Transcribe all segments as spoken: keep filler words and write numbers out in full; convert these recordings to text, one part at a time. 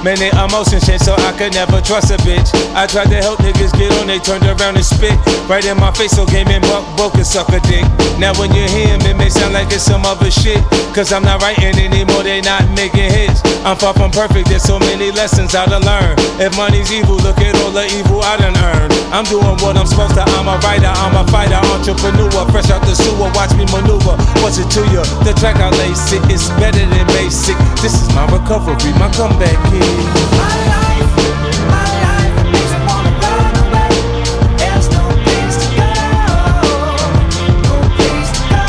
Many emotions change, so I could never trust a bitch. I tried to help niggas get on, they turned around and spit right in my face, so game and buck, broke and suck a dick. Now when you hear him, it may sound like it's some other shit, cause I'm not writing anymore, they not making hits. I'm far from perfect, there's so many lessons I done learn. If money's evil, look at all the evil I done earned. I'm doing what I'm supposed to, I'm a writer, I'm a fighter, entrepreneur, fresh out the sewer, watch me maneuver. What's it to you? The track I lace it, it's better than basic. This is my recovery, my comeback kid. My life, my life makes me wanna run away. There's no place to go, no place to go.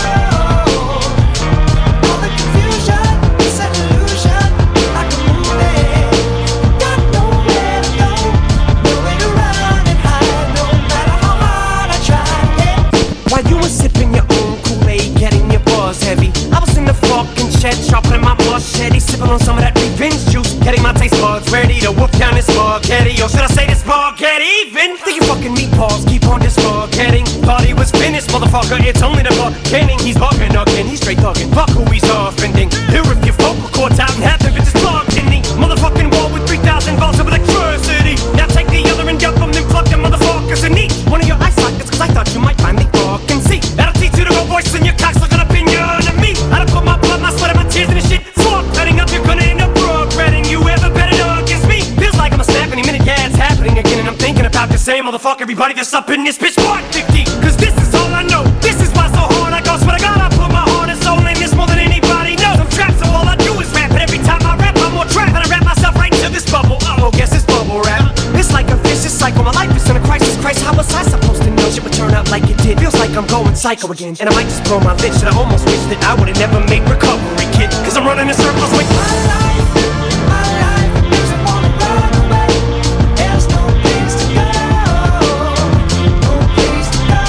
All the confusion, it's an illusion, like a movie. Got nowhere to go, nowhere to run and hide, no matter how hard I try. Yeah. While you were sipping your own Kool-Aid, getting your buzz heavy, I was in the fucking shed, sharpening my machete, sipping on some of that revenge juice, getting my taste buds ready to whoop down this spaghetti. Or should I say this spaghetti even? Think you fucking meatballs keep on this spaghetti. Thought he was finished, motherfucker, it's only the beginning. He's bugging again, he's straight thugging. Fuck who he's offending. Here if your vocal cords out and half the bitches plugged in the motherfucking wall with three thousand volts of electricity. Now take the other and dump them, then plug them motherfuckers in each one of your eye sockets, cause I thought you might finally fucking see. That'll teach you to go voice in your cocks looking up in your enemy. I done put my blood, my sweat, and my tears in this shit. Fuck, cutting up, you're gonna end up regretting you ever bet it against me. Feels like I'm a snap any minute, yeah, it's happening again. And I'm thinking about the same motherfucker, everybody that's up in this bitch. Part fifty, cause this is all I know. This is why so hard I go. Swear to God, I put my heart and soul in this more than anybody knows. I'm trapped, so all I do is rap. And every time I rap, I'm more trapped. And I wrap myself right into this bubble. Oh, guess it's bubble rap. It's like a vicious cycle. My life is in a crisis. Christ, how was I supposed to know shit would turn out like it did? Feels like I'm going psycho again. And I might just blow my lid. Shit, I almost wish that I would've never made recovery, kid. Cause I'm running in circles with My life, my life makes me wanna run away. There's no place to go, no place to go.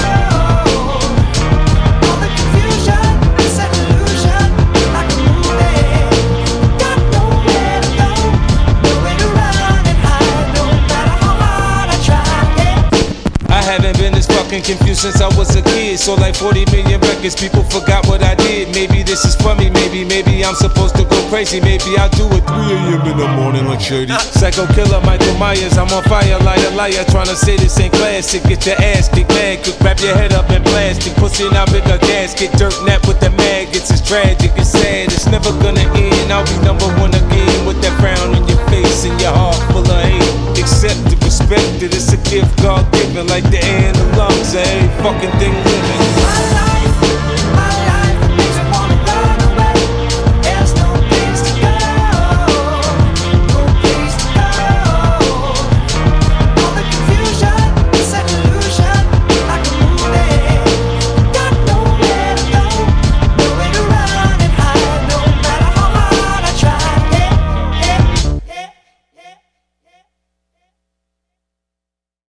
All the confusion, it's an illusion, like a movie. Got nowhere to go, nowhere to run and hide, no matter how hard I try. Yeah. I haven't been this fucking confused since I was a kid. So like forty million records, people forgot what I did. Maybe this is for me, maybe, maybe I'm supposed to go crazy. Maybe I'll do it three a.m. in the morning like Shady. Psycho killer Michael Myers, I'm on fire, liar, liar. Tryna say this ain't classic, get your ass kicked mad. Quick, wrap your head up in plastic, pussy now big a gasket. Dirt nap with the maggots, it's tragic, it's sad, it's never gonna end. I'll be number one again with that frown on your face and your heart full of hate. Accept it, respect it, it's a gift God given, like the air and the lungs, every fucking thing living. My life,